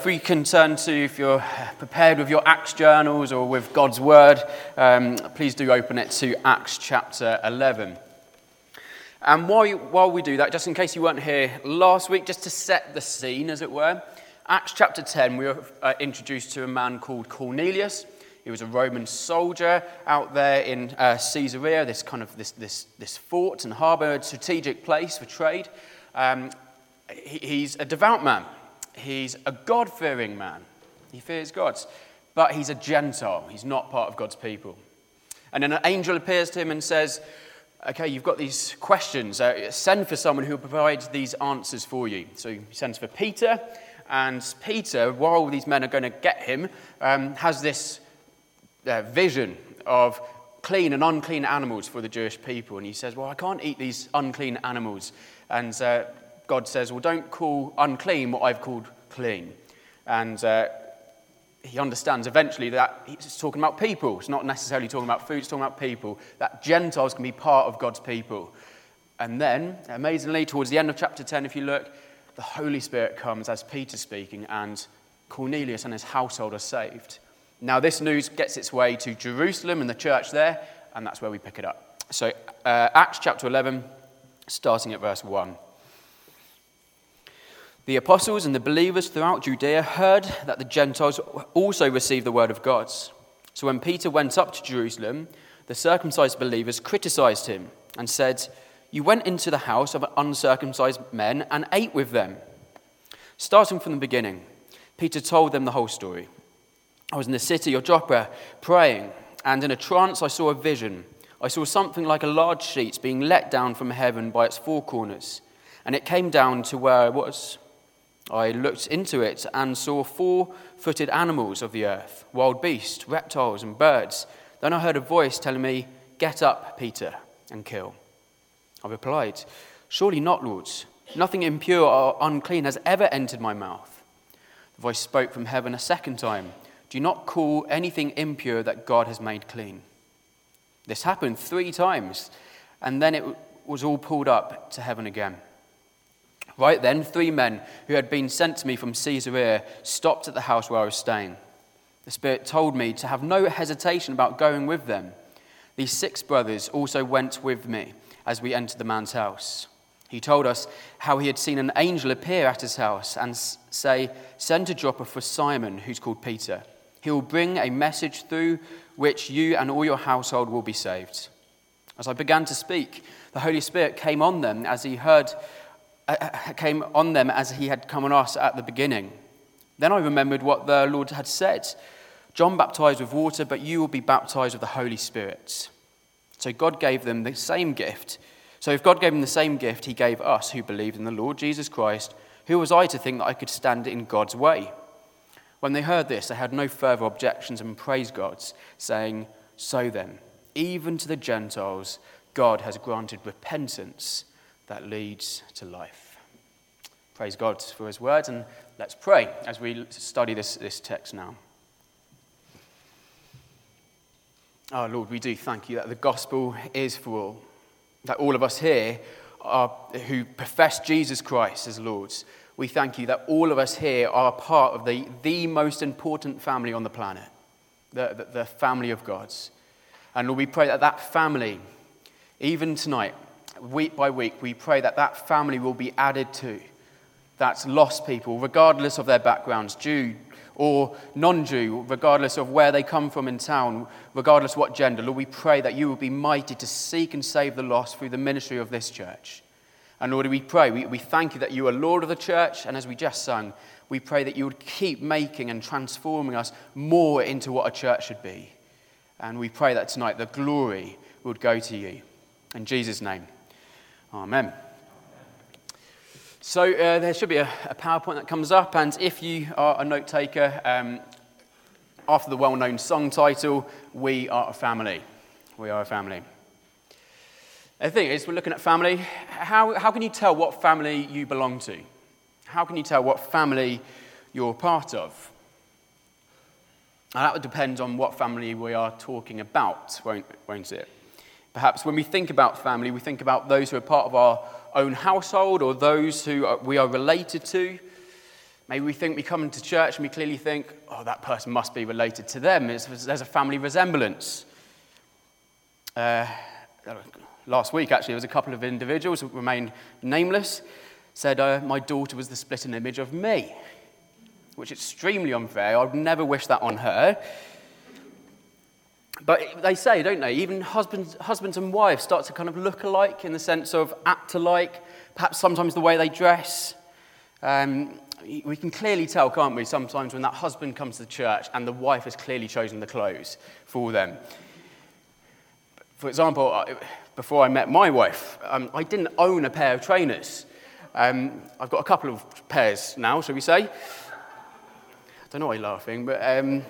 if we can turn to, if you're prepared with your Acts journals or with God's Word, please do open it to Acts chapter 11. And while we do that, just in case you weren't here last week, just to set the scene, as it were, Acts chapter 10, we were introduced to a man called Cornelius. He was a Roman soldier out there in Caesarea, this fort and harbour, a strategic place for trade. He's a devout man. He's a God-fearing man. He fears God. But he's a Gentile. He's not part of God's people. And then an angel appears to him and says, okay, you've got these questions. Send for someone who will provide these answers for you. So he sends for Peter. And Peter, while these men are going to get him, has this vision of clean and unclean animals for the Jewish people. And he says, well, I can't eat these unclean animals. And God says, well, don't call unclean what I've called clean. And he understands eventually that he's talking about people. It's not necessarily talking about food, it's talking about people. That Gentiles can be part of God's people. And then, amazingly, towards the end of chapter 10, if you look, the Holy Spirit comes as Peter's speaking, and Cornelius and his household are saved. Now, this news gets its way to Jerusalem and the church there, and that's where we pick it up. So, Acts chapter 11, starting at verse 1. The apostles and the believers throughout Judea heard that the Gentiles also received the word of God. So when Peter went up to Jerusalem, the circumcised believers criticized him and said, "You went into the house of uncircumcised men and ate with them." Starting from the beginning, Peter told them the whole story. "I was in the city of Joppa praying, and in a trance I saw a vision. I saw something like a large sheet being let down from heaven by its four corners, and it came down to where I was. I looked into it and saw 4-footed animals of the earth, wild beasts, reptiles, and birds. Then I heard a voice telling me, 'Get up, Peter, and kill.' I replied, 'Surely not, Lord. Nothing impure or unclean has ever entered my mouth.' The voice spoke from heaven a second time, 'Do not call anything impure that God has made clean.' This happened 3 times, and then it was all pulled up to heaven again. Right then, 3 men who had been sent to me from Caesarea stopped at the house where I was staying. The Spirit told me to have no hesitation about going with them. These 6 brothers also went with me as we entered the man's house. He told us how he had seen an angel appear at his house and say, 'Send to Joppa for Simon, who's called Peter. He will bring a message through which you and all your household will be saved.' As I began to speak, the Holy Spirit came on them as he had come on us at the beginning. Then I remembered what the Lord had said. 'John baptized with water, but you will be baptized with the Holy Spirit.' So God gave them the same gift. So if God gave them the same gift, he gave us who believed in the Lord Jesus Christ. Who was I to think that I could stand in God's way?" When they heard this, they had no further objections and praised God, saying, "So then, even to the Gentiles, God has granted repentance that leads to life." Praise God for his words, and let's pray as we study this text now. Oh Lord, we do thank you that the gospel is for all, that all of us here who profess Jesus Christ as Lord, we thank you that all of us here are part of the most important family on the planet, the family of God. And Lord, we pray that family, even tonight, week by week, we pray that family will be added to. That's lost people, regardless of their backgrounds, Jew or non-Jew, regardless of where they come from in town, regardless of what gender. Lord, we pray that you will be mighty to seek and save the lost through the ministry of this church. And Lord, we pray, we thank you that you are Lord of the church, and as we just sung, we pray that you would keep making and transforming us more into what a church should be. And we pray that tonight the glory would go to you. In Jesus' name. Amen. So there should be a PowerPoint that comes up, and if you are a note taker, after the well-known song title, "We Are a Family." We are a family. The thing is, we're looking at family. How can you tell what family you belong to? How can you tell what family you're part of? Now, that would depend on what family we are talking about, won't it? Perhaps when we think about family, we think about those who are part of our own household or those who we are related to. Maybe we come to church and we clearly think, oh, that person must be related to them. There's a family resemblance. Last week, actually, there was a couple of individuals who remained nameless, said my daughter was the split image of me, which is extremely unfair. I would never wish that on her. But they say, don't they, even husbands and wives start to kind of look alike in the sense of act alike, perhaps sometimes the way they dress. We can clearly tell, can't we, sometimes when that husband comes to church and the wife has clearly chosen the clothes for them. For example, before I met my wife, I didn't own a pair of trainers. I've got a couple of pairs now, shall we say. I don't know why you're laughing, but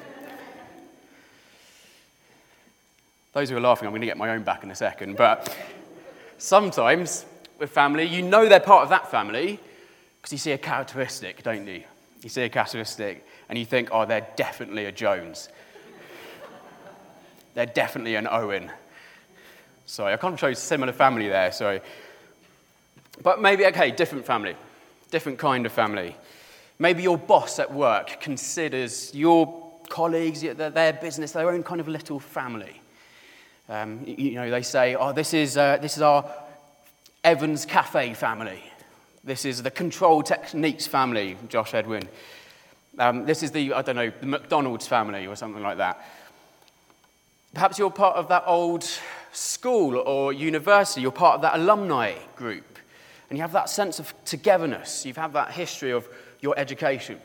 those who are laughing, I'm going to get my own back in a second. But sometimes with family, you know they're part of that family because you see a characteristic, don't you? You see a characteristic and you think, oh, they're definitely a Jones. They're definitely an Owen. Sorry, I can't show similar family there, sorry. But maybe, okay, different family, different kind of family. Maybe your boss at work considers your colleagues, their business, their own kind of little family. They say, oh, this is our Evans Cafe family. This is the Control Techniques family, Josh Edwin. This is the McDonald's family or something like that. Perhaps you're part of that old school or university. You're part of that alumni group. And you have that sense of togetherness. You've had that history of your education.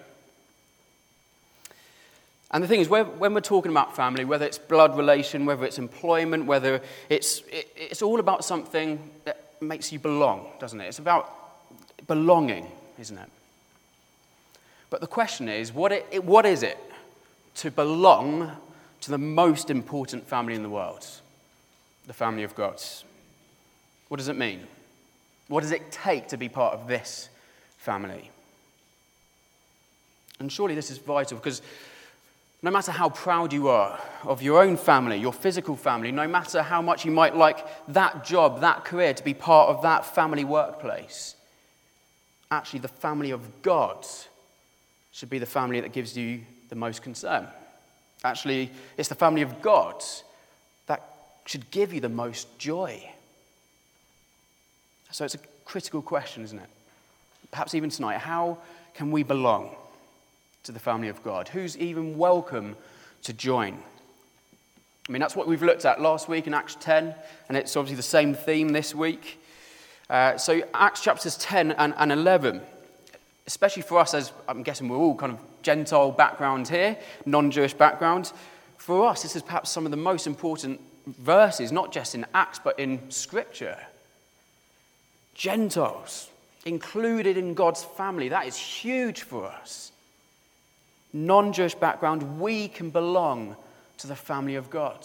And the thing is, when we're talking about family, whether it's blood relation, whether it's employment, whether it's all about something that makes you belong, doesn't it? It's about belonging, isn't it? But the question is, what is it to belong to the most important family in the world, the family of God? What does it mean? What does it take to be part of this family? And surely this is vital because no matter how proud you are of your own family, your physical family, no matter how much you might like that job, that career, to be part of that family workplace, actually the family of God should be the family that gives you the most concern. Actually, it's the family of God that should give you the most joy. So it's a critical question, isn't it? Perhaps even tonight, how can we belong to the family of God? Who's even welcome to join? I mean, that's what we've looked at last week in Acts 10, and it's obviously the same theme this week. So Acts chapters 10 and 11, especially for us, as I'm guessing we're all kind of Gentile background here, non-Jewish background, for us this is perhaps some of the most important verses, not just in Acts, but in Scripture. Gentiles included in God's family, that is huge for us. Non-Jewish background, we can belong to the family of God.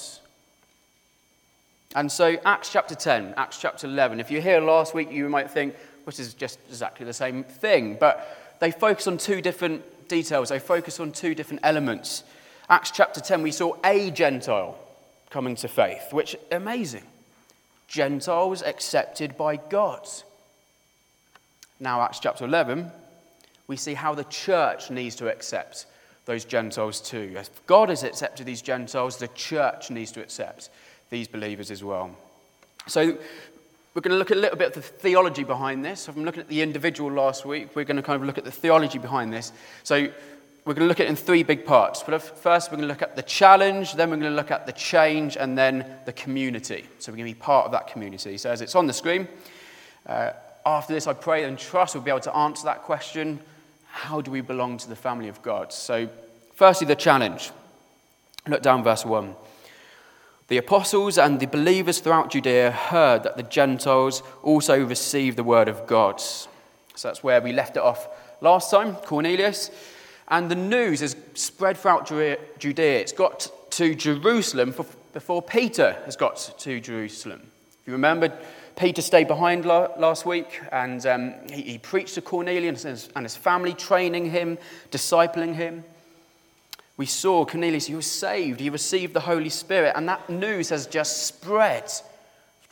And so Acts chapter 10, Acts chapter 11, if you're here last week, you might think, which is just exactly the same thing, but they focus on two different details. They focus on two different elements. Acts chapter 10, we saw a Gentile coming to faith, which is amazing. Gentiles accepted by God. Now, Acts chapter 11, we see how the church needs to accept those Gentiles too. As God has accepted these Gentiles, the church needs to accept these believers as well. So we're going to look at a little bit of the theology behind this. I've been looking at the individual last week. We're going to kind of look at the theology behind this. So we're going to look at it in three big parts. But first, we're going to look at the challenge, then we're going to look at the change, and then the community. So we're going to be part of that community. So as it's on the screen, after this, I pray and trust we'll be able to answer that question. How do we belong to the family of God? So firstly, the challenge. Look down verse 1. The apostles and the believers throughout Judea heard that the Gentiles also received the word of God. So that's where we left it off last time, Cornelius. And the news has spread throughout Judea. It's got to Jerusalem before Peter has got to Jerusalem. If you remember, Peter stayed behind last week, and he preached to Cornelius and his family, training him, discipling him. We saw Cornelius, he was saved, he received the Holy Spirit, and that news has just spread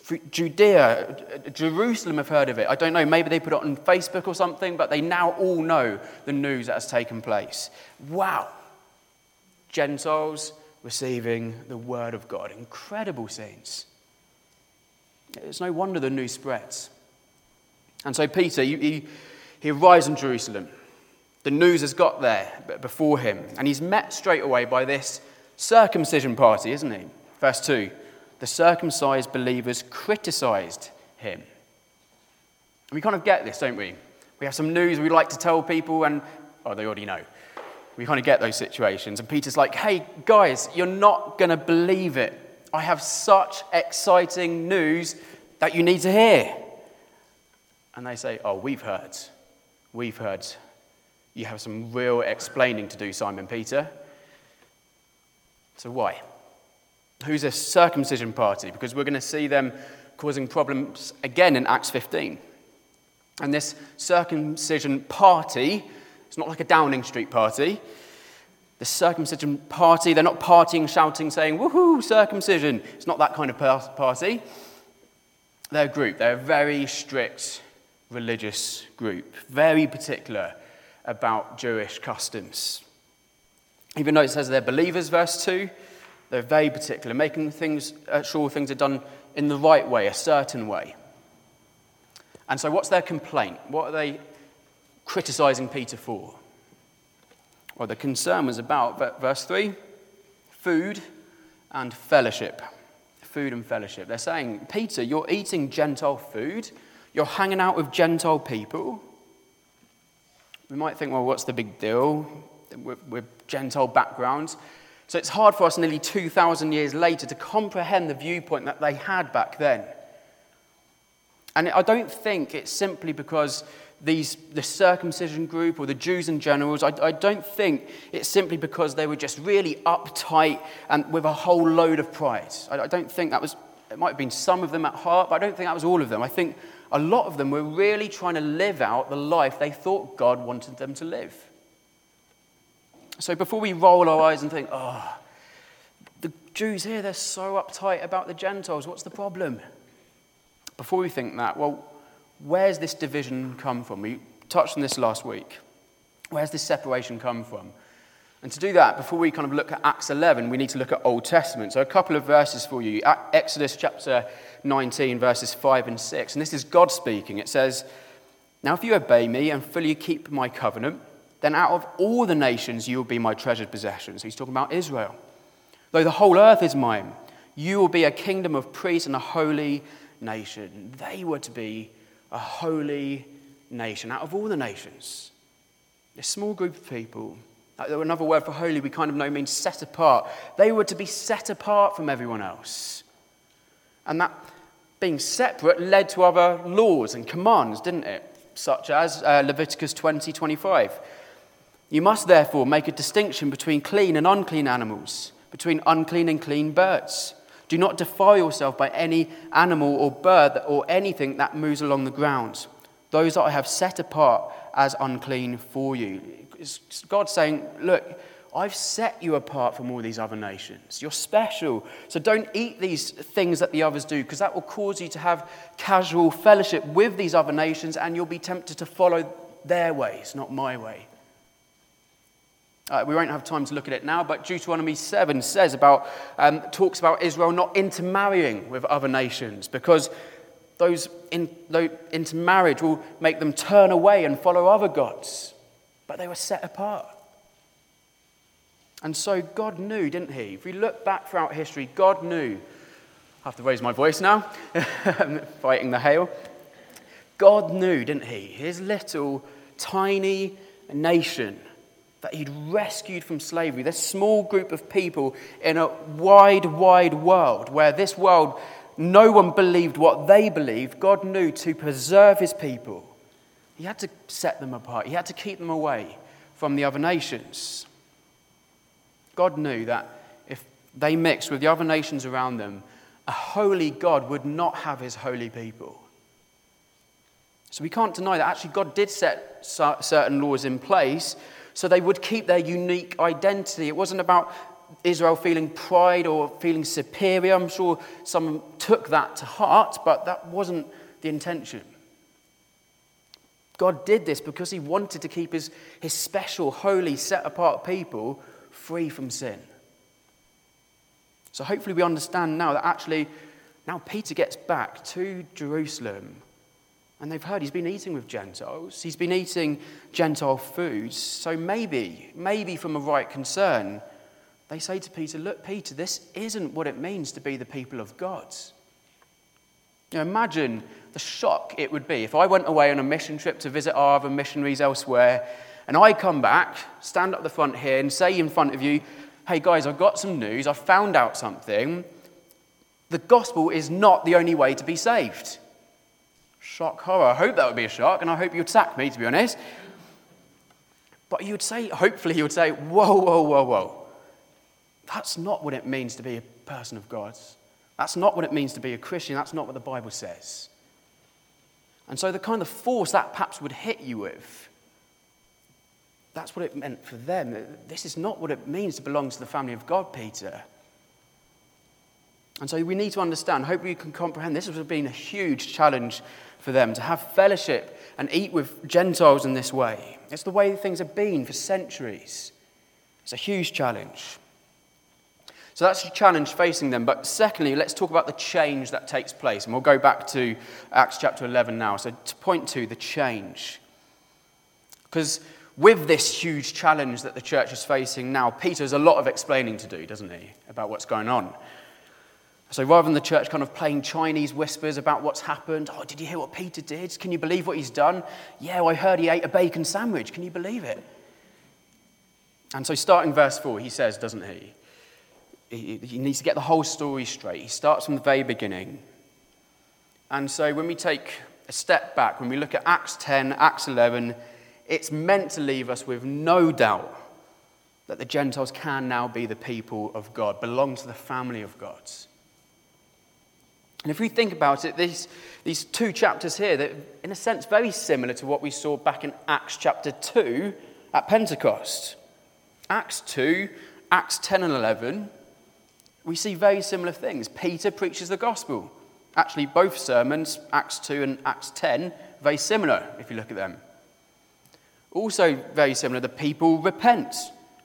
Judea, Jerusalem have heard of it. I don't know, maybe they put it on Facebook or something, but they now all know the news that has taken place. Wow. Gentiles receiving the word of God. Incredible scenes. It's no wonder the news spreads. And so Peter, he arrives in Jerusalem. The news has got there before him. And he's met straight away by this circumcision party, isn't he? Verse 2. The circumcised believers criticized him. And we kind of get this, don't we? We have some news we like to tell people and, they already know. We kind of get those situations. And Peter's like, hey, guys, you're not going to believe it. I have such exciting news that you need to hear. And they say, we've heard. We've heard. You have some real explaining to do, Simon Peter. So why? Who's a circumcision party? Because we're going to see them causing problems again in Acts 15. And this circumcision party, it's not like a Downing Street party. The circumcision party, they're not partying, shouting, saying, woohoo, circumcision. It's not that kind of party. They're a group. They're a very strict religious group, very particular about Jewish customs. Even though it says they're believers, verse 2, they're very particular, making sure things are done in the right way, a certain way. And so what's their complaint? What are they criticizing Peter for? Well, the concern was about, verse 3, food and fellowship. Food and fellowship. They're saying, Peter, you're eating Gentile food. You're hanging out with Gentile people. We might think, well, what's the big deal? We're Gentile backgrounds. So it's hard for us nearly 2,000 years later to comprehend the viewpoint that they had back then. And I don't think it's simply because the circumcision group or the Jews in general, I don't think it's simply because they were just really uptight and with a whole load of pride. I don't think that was, it might have been some of them at heart, but I don't think that was all of them. I think a lot of them were really trying to live out the life they thought God wanted them to live. So before we roll our eyes and think, the Jews here, they're so uptight about the Gentiles, what's the problem? Before we think that, well, where's this division come from? We touched on this last week. Where's this separation come from? And to do that, before we kind of look at Acts 11, we need to look at Old Testament. So a couple of verses for you. Exodus chapter 19, verses 5 and 6. And this is God speaking. It says, now if you obey me and fully keep my covenant, then out of all the nations you will be my treasured possession. So he's talking about Israel. Though the whole earth is mine, you will be a kingdom of priests and a holy nation. They were to be a holy nation out of all the nations. A small group of people. Another word for holy we kind of know means set apart. They were to be set apart from everyone else. And that being separate led to other laws and commands, didn't it? Such as Leviticus 20:25. You must therefore make a distinction between clean and unclean animals, between unclean and clean birds. Do not defile yourself by any animal or bird or anything that moves along the ground. Those that I have set apart as unclean for you. It's God saying, look, I've set you apart from all these other nations. You're special. So don't eat these things that the others do, because that will cause you to have casual fellowship with these other nations, and you'll be tempted to follow their ways, not my way. We won't have time to look at it now, but Deuteronomy 7 talks about Israel not intermarrying with other nations, because those intermarriage will make them turn away and follow other gods. But they were set apart. And so God knew, didn't he? If we look back throughout history, God knew. I have to raise my voice now, fighting the hail. God knew, didn't he? His little, tiny nation that he'd rescued from slavery, this small group of people in a wide, wide world, where this world, no one believed what they believed. God knew to preserve his people, he had to set them apart. He had to keep them away from the other nations. God knew that if they mixed with the other nations around them, a holy God would not have his holy people. So we can't deny that actually God did set certain laws in place so they would keep their unique identity. It wasn't about Israel feeling pride or feeling superior. I'm sure some took that to heart, but that wasn't the intention. God did this because he wanted to keep his special, holy, set-apart people free from sin. So hopefully we understand now that actually, now Peter gets back to Jerusalem, and they've heard he's been eating with Gentiles. He's been eating Gentile foods. So maybe from a right concern, they say to Peter, look, Peter, this isn't what it means to be the people of God. Imagine the shock it would be if I went away on a mission trip to visit our other missionaries elsewhere, and I come back, stand up the front here and say in front of you, hey guys, I've got some news, I've found out something. The gospel is not the only way to be saved. Shock, horror. I hope that would be a shock, and I hope you'd sack me, to be honest. But hopefully you would say, whoa. That's not what it means to be a person of God. That's not what it means to be a Christian. That's not what the Bible says. And so the kind of force that perhaps would hit you with, that's what it meant for them. This is not what it means to belong to the family of God, Peter. And so we need to understand, hopefully you can comprehend, this has been a huge challenge for them to have fellowship and eat with Gentiles in this way. It's the way things have been for centuries. It's a huge challenge. So that's the challenge facing them. But secondly, let's talk about the change that takes place. And we'll go back to Acts chapter 11 now. So to point to the change. Because with this huge challenge that the church is facing now, Peter has a lot of explaining to do, doesn't he, about what's going on. So rather than the church kind of playing Chinese whispers about what's happened, oh, did you hear what Peter did? Can you believe what he's done? Yeah, I heard he ate a bacon sandwich. Can you believe it? And so starting verse 4, he says, doesn't he? He needs to get the whole story straight. He starts from the very beginning. And so when we take a step back, when we look at Acts 10, Acts 11, it's meant to leave us with no doubt that the Gentiles can now be the people of God, belong to the family of God. And if we think about it, these two chapters here, they're in a sense very similar to what we saw back in Acts chapter 2 at Pentecost. Acts 2, Acts 10 and 11, we see very similar things. Peter preaches the gospel. Actually, both sermons, Acts 2 and Acts 10, very similar if you look at them. Also very similar, the people repent.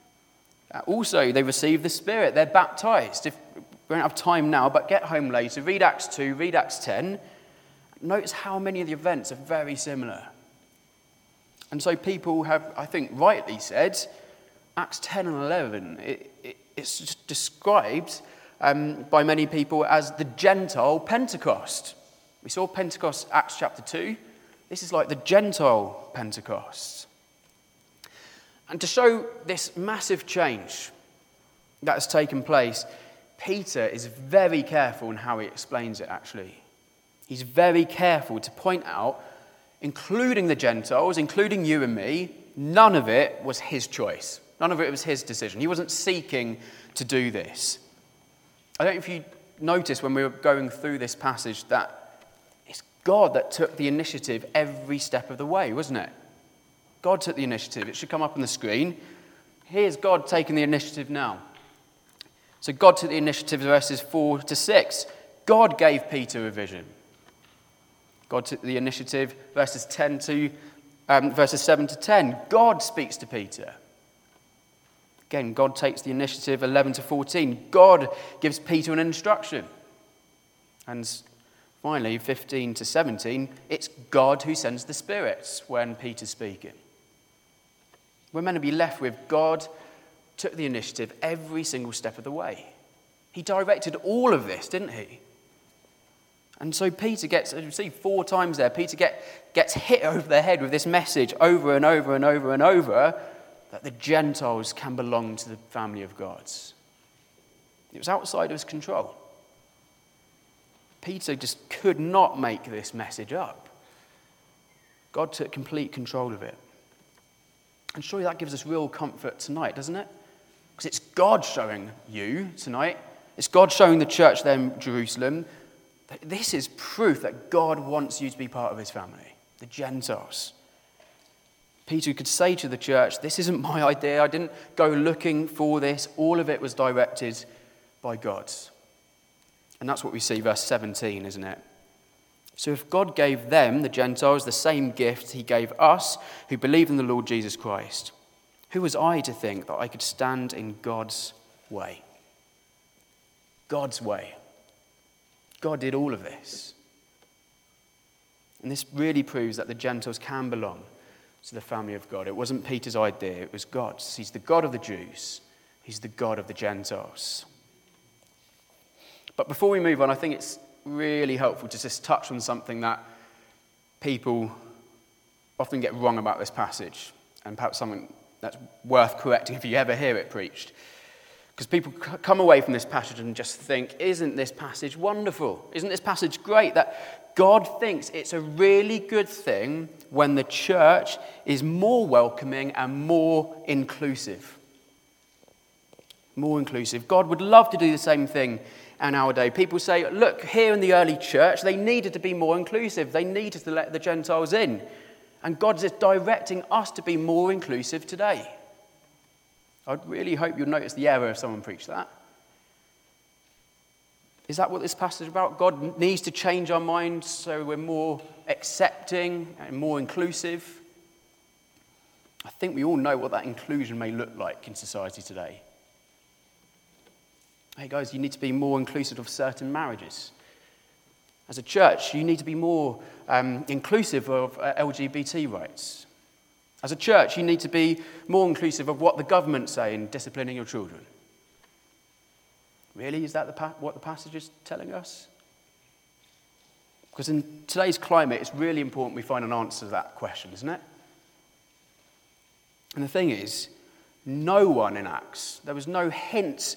Also, they receive the Spirit. They're baptized. We don't have time now, but get home later. Read Acts 2, read Acts 10. Notice how many of the events are very similar. And so people have, I think, rightly said, Acts 10 and 11, it's just described by many people as the Gentile Pentecost. We saw Pentecost, Acts chapter 2. This is like the Gentile Pentecost. And to show this massive change that has taken place, Peter is very careful in how he explains it, actually. He's very careful to point out, including the Gentiles, including you and me, none of it was his choice. None of it was his decision. He wasn't seeking to do this. I don't know if you noticed when we were going through this passage that it's God that took the initiative every step of the way, wasn't it? God took the initiative. It should come up on the screen. Here's God taking the initiative now. So God took the initiative, verses 4 to 6. God gave Peter a vision. God took the initiative, verses 7 to 10. God speaks to Peter. Again, God takes the initiative, 11 to 14. God gives Peter an instruction. And finally, 15 to 17, it's God who sends the Spirit when Peter's speaking. We're meant to be left with God took the initiative every single step of the way. He directed all of this, didn't he? And so Peter gets, as you see 4 times there, Peter gets hit over the head with this message over and over and over and over, that the Gentiles can belong to the family of God. It was outside of his control. Peter just could not make this message up. God took complete control of it. And surely that gives us real comfort tonight, doesn't it? Because it's God showing you tonight. It's God showing the church there in Jerusalem that this is proof that God wants you to be part of his family, the Gentiles. Peter could say to the church, this isn't my idea. I didn't go looking for this. All of it was directed by God. And that's what we see, verse 17, isn't it? So if God gave them, the Gentiles, the same gift he gave us who believe in the Lord Jesus Christ, who was I to think that I could stand in God's way? God's way. God did all of this. And this really proves that the Gentiles can belong to the family of God. It wasn't Peter's idea, it was God's. He's the God of the Jews. He's the God of the Gentiles. But before we move on, I think it's really helpful to just touch on something that people often get wrong about this passage, and perhaps something that's worth correcting if you ever hear it preached. Because people come away from this passage and just think, isn't this passage wonderful? Isn't this passage great? That God thinks it's a really good thing when the church is more welcoming and more inclusive. More inclusive. God would love to do the same thing in our day. People say, look, here in the early church, they needed to be more inclusive. They needed to let the Gentiles in. And God is directing us to be more inclusive today. I'd really hope you'll notice the error if someone preached that. Is that what this passage is about? God needs to change our minds so we're more accepting and more inclusive. I think we all know what that inclusion may look like in society today. Hey guys, you need to be more inclusive of certain marriages. As a church, you need to be more inclusive of LGBT rights. As a church, you need to be more inclusive of what the government say in disciplining your children. Really? Is that what the passage is telling us? Because in today's climate, it's really important we find an answer to that question, isn't it? And the thing is, no one in Acts, there was no hint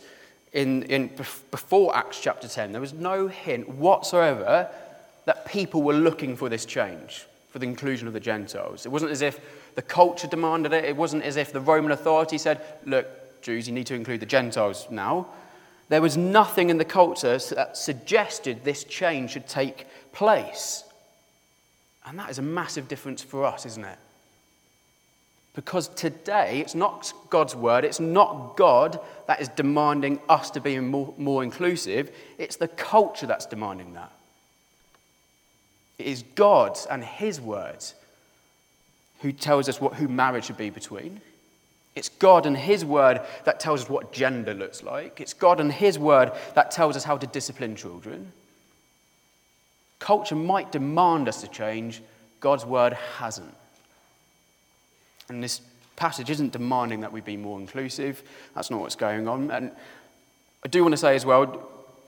before Acts chapter 10, there was no hint whatsoever that people were looking for this change, for the inclusion of the Gentiles. It wasn't as if the culture demanded it. It wasn't as if the Roman authority said, look, Jews, you need to include the Gentiles now. There was nothing in the culture that suggested this change should take place. And that is a massive difference for us, isn't it? Because today, it's not God's word, it's not God that is demanding us to be more inclusive, it's the culture that's demanding that. It is God and his word who tells us who marriage should be between. It's God and his word that tells us what gender looks like. It's God and his word that tells us how to discipline children. Culture might demand us to change, God's word hasn't. And this passage isn't demanding that we be more inclusive. That's not what's going on. And I do want to say as well,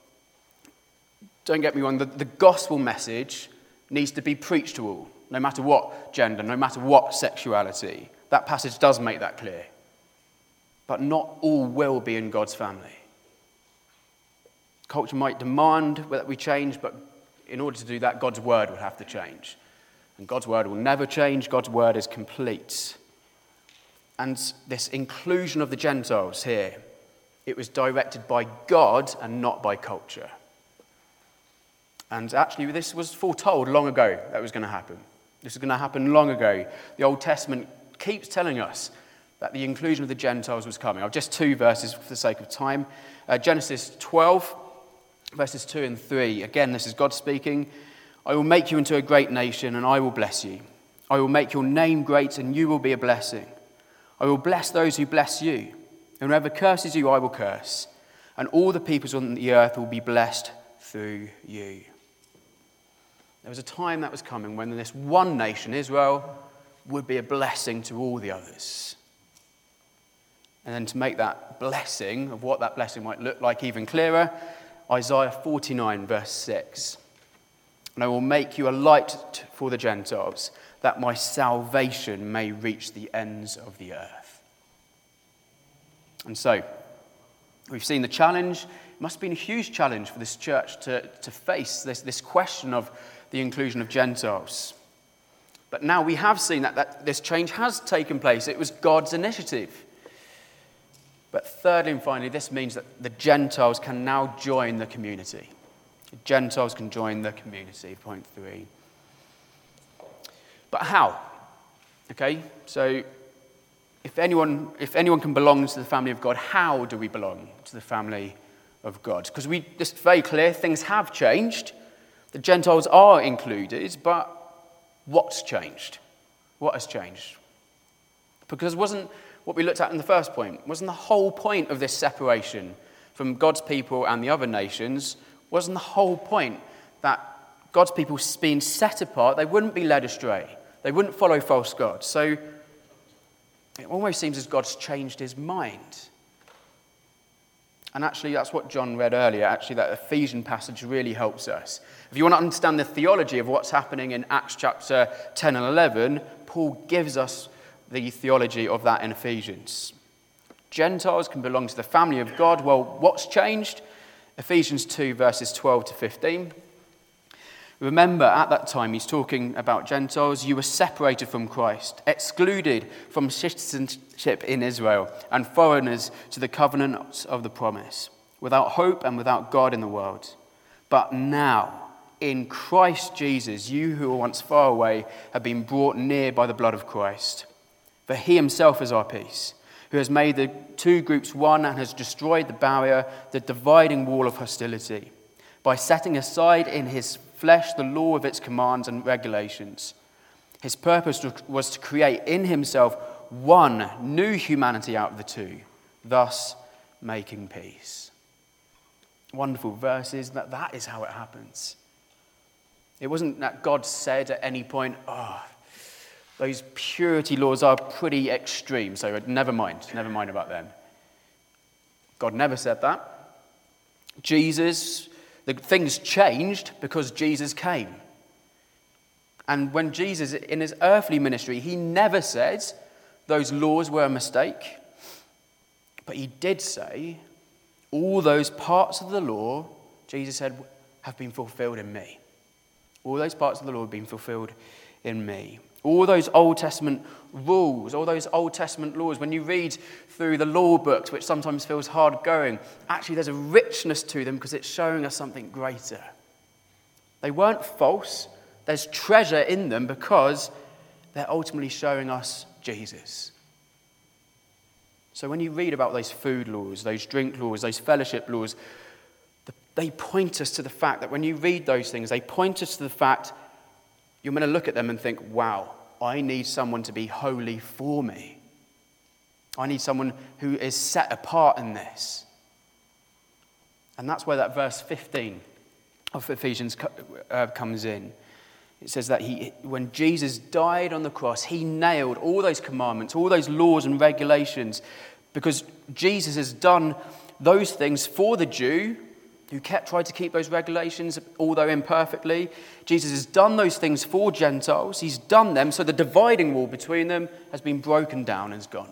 don't get me wrong, the gospel message needs to be preached to all, no matter what gender, no matter what sexuality. That passage does make that clear. But not all will be in God's family. Culture might demand that we change, but in order to do that, God's word will have to change. And God's word will never change. God's word is complete. And this inclusion of the Gentiles here, it was directed by God and not by culture. And actually, this was foretold long ago that was going to happen. This was going to happen long ago. The Old Testament keeps telling us that the inclusion of the Gentiles was coming. I've just 2 verses for the sake of time. Genesis 12, verses 2 and 3. Again, this is God speaking. I will make you into a great nation, and I will bless you. I will make your name great, and you will be a blessing. I will bless those who bless you, and whoever curses you, I will curse. And all the peoples on the earth will be blessed through you. There was a time that was coming when this one nation, Israel, would be a blessing to all the others. And then to make that blessing, of what that blessing might look like even clearer, Isaiah 49, verse 6. And I will make you a light for the Gentiles, that my salvation may reach the ends of the earth. And so, we've seen the challenge. It must have been a huge challenge for this church to face this question of the inclusion of Gentiles. But now we have seen that this change has taken place. It was God's initiative. But thirdly and finally, this means that the Gentiles can now join the community. The Gentiles can join the community, point 3. But how? Okay, so if anyone can belong to the family of God, how do we belong to the family of God? Because it's very clear things have changed. The Gentiles are included, but what's changed? What has changed? Because wasn't what we looked at in the first point, wasn't the whole point of this separation from God's people and the other nations, wasn't the whole point that God's people being set apart, they wouldn't be led astray. They wouldn't follow false gods. So it almost seems as God's changed his mind. And actually, that's what John read earlier. Actually, that Ephesian passage really helps us. If you want to understand the theology of what's happening in Acts chapter 10 and 11, Paul gives us the theology of that in Ephesians. Gentiles can belong to the family of God. Well, what's changed? Ephesians 2, verses 12 to 15. Remember, at that time, he's talking about Gentiles. You were separated from Christ, excluded from citizenship in Israel, and foreigners to the covenants of the promise, without hope and without God in the world. But now, in Christ Jesus, you who were once far away have been brought near by the blood of Christ. For he himself is our peace, who has made the two groups one and has destroyed the barrier, the dividing wall of hostility, by setting aside in his flesh the law of its commands and regulations. His purpose was to create in himself one new humanity out of the two, thus making peace. Wonderful verses, that is how it happens. It wasn't that God said at any point, those purity laws are pretty extreme, so never mind about them. God never said that. The things changed because Jesus came. And when Jesus, in his earthly ministry, he never said those laws were a mistake. But he did say, all those parts of the law, Jesus said, have been fulfilled in me. All those parts of the law have been fulfilled in me. All those Old Testament rules, all those Old Testament laws, when you read through the law books, which sometimes feels hard going, actually there's a richness to them because it's showing us something greater. They weren't false. There's treasure in them because they're ultimately showing us Jesus. So when you read about those food laws, those drink laws, those fellowship laws, they point us to the fact that when you read those things, they point us to the fact you're going to look at them and think, wow, I need someone to be holy for me. I need someone who is set apart in this. And that's where that verse 15 of Ephesians comes in. It says that when Jesus died on the cross, he nailed all those commandments, all those laws and regulations, because Jesus has done those things for the Jew who tried to keep those regulations, although imperfectly. Jesus has done those things for Gentiles. He's done them, so the dividing wall between them has been broken down and is gone.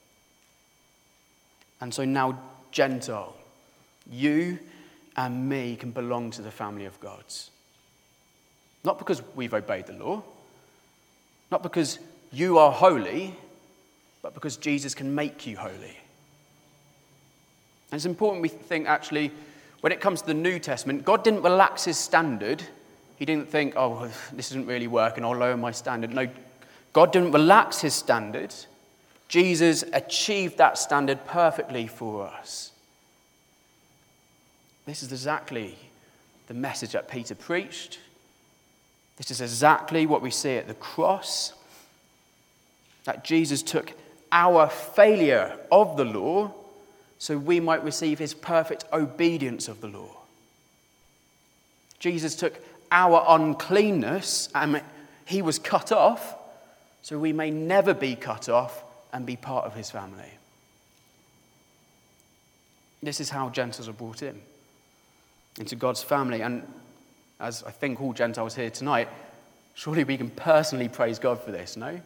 And so now, Gentile, you and me can belong to the family of God. Not because we've obeyed the law, not because you are holy, but because Jesus can make you holy. And it's important we think, actually, when it comes to the New Testament, God didn't relax his standard. He didn't think, this isn't really working, I'll lower my standard. No, God didn't relax his standard. Jesus achieved that standard perfectly for us. This is exactly the message that Peter preached. This is exactly what we see at the cross. That Jesus took our failure of the law so we might receive his perfect obedience of the law. Jesus took our uncleanness and he was cut off so we may never be cut off and be part of his family. This is how Gentiles are brought into God's family. And as I think all Gentiles here tonight, surely we can personally praise God for this, no?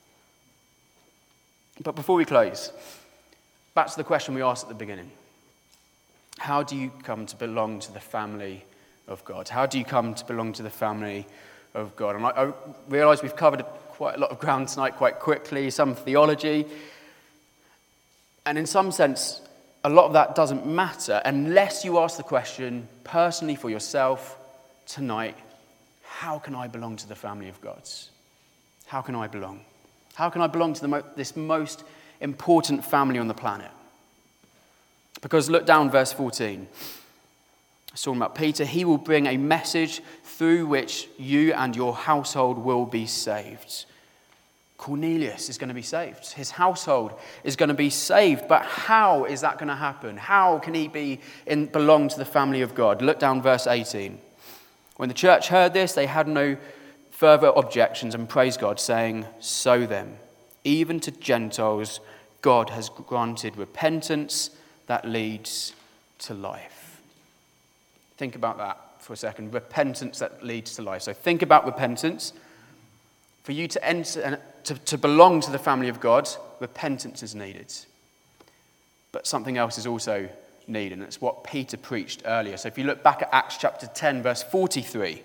But before we close, back to the question we asked at the beginning. How do you come to belong to the family of God? How do you come to belong to the family of God? And I realise we've covered quite a lot of ground tonight quite quickly, some theology. And in some sense, a lot of that doesn't matter unless you ask the question personally for yourself tonight, how can I belong to the family of God? How can I belong? How can I belong to this most important family on the planet? Because look down verse 14. It's talking about Peter. He will bring a message through which you and your household will be saved. Cornelius is going to be saved. His household is going to be saved. But how is that going to happen? How can he belong to the family of God? Look down verse 18. When the church heard this, they had no further objections and praised God, saying, "So then, even to Gentiles, God has granted repentance that leads to life." Think about that for a second. Repentance that leads to life. So think about repentance. For you to enter and to belong to the family of God, repentance is needed. But something else is also needed, and it's what Peter preached earlier. So if you look back at Acts chapter 10, verse 43,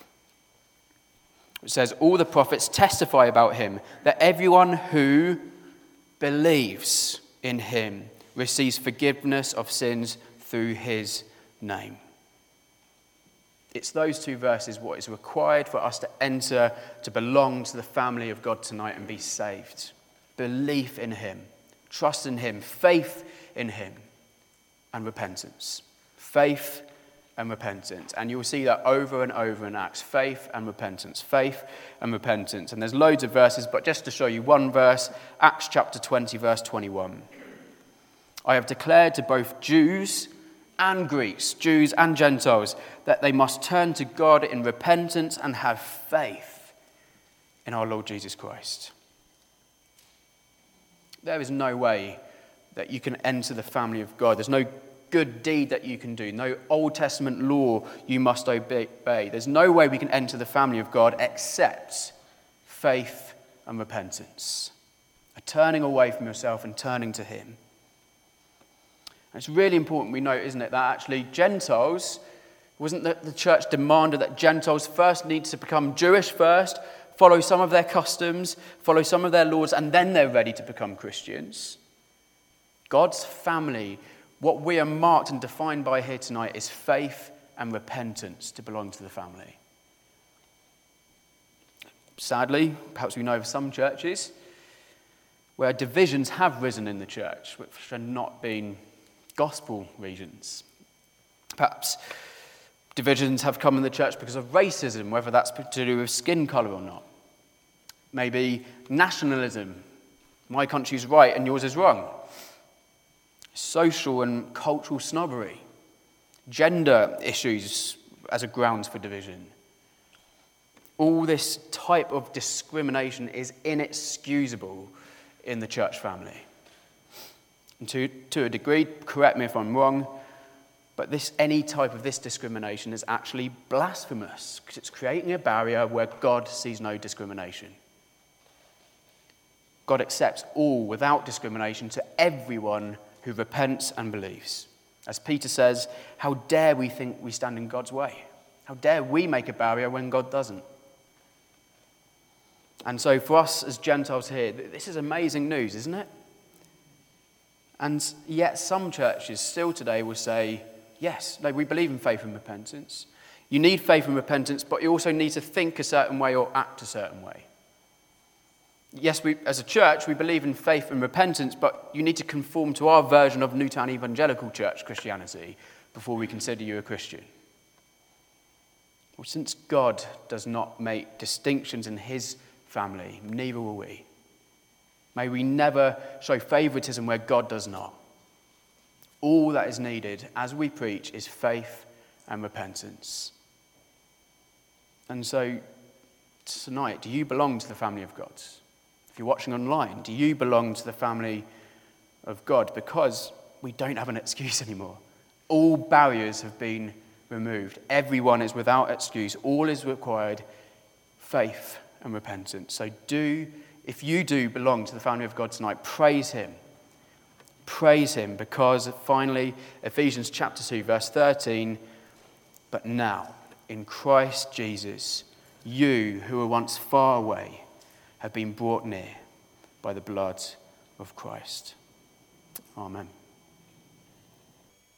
it says, "All the prophets testify about him, that everyone who believes in him receives forgiveness of sins through his name." It's those two verses what is required for us to enter, to belong to the family of God tonight and be saved. Belief in him, trust in him, faith in him, and repentance. Faith and repentance. And you'll see that over and over in Acts. Faith and repentance. Faith and repentance. And there's loads of verses, but just to show you one verse, Acts chapter 20, verse 21. "I have declared to both Jews and Greeks, Jews and Gentiles, that they must turn to God in repentance and have faith in our Lord Jesus Christ." There is no way that you can enter the family of God. There's no good deed that you can do, no Old Testament law you must obey. There's no way we can enter the family of God except faith and repentance. A turning away from yourself and turning to him. And it's really important we note, isn't it, that actually Gentiles, wasn't that the church demanded that Gentiles first need to become Jewish first, follow some of their customs, follow some of their laws, and then they're ready to become Christians? God's family, what we are marked and defined by here tonight, is faith and repentance to belong to the family. Sadly, perhaps we know of some churches where divisions have risen in the church, which have not been gospel reasons. Perhaps divisions have come in the church because of racism, whether that's to do with skin colour or not. Maybe nationalism. My country's right and yours is wrong. Social and cultural snobbery. Gender issues as a grounds for division. All this type of discrimination is inexcusable in the church family. And to a degree, correct me if I'm wrong, but any type of this discrimination is actually blasphemous because it's creating a barrier where God sees no discrimination. God accepts all without discrimination to everyone who repents and believes. As Peter says, how dare we think we stand in God's way? How dare we make a barrier when God doesn't? And so for us as Gentiles here, this is amazing news, isn't it? And yet some churches still today will say, yes, we believe in faith and repentance. You need faith and repentance, but you also need to think a certain way or act a certain way. Yes, as a church, we believe in faith and repentance, but you need to conform to our version of Newtown Evangelical Church Christianity before we consider you a Christian. Well, since God does not make distinctions in his family, neither will we. May we never show favoritism where God does not. All that is needed as we preach is faith and repentance. And so tonight, do you belong to the family of God? If you're watching online, do you belong to the family of God? Because we don't have an excuse anymore. All barriers have been removed. Everyone is without excuse. All is required, faith and repentance. So if you do belong to the family of God tonight, praise him. Praise him, because finally, Ephesians chapter 2, verse 13, "But now, in Christ Jesus, you who were once far away have been brought near by the blood of Christ." Amen.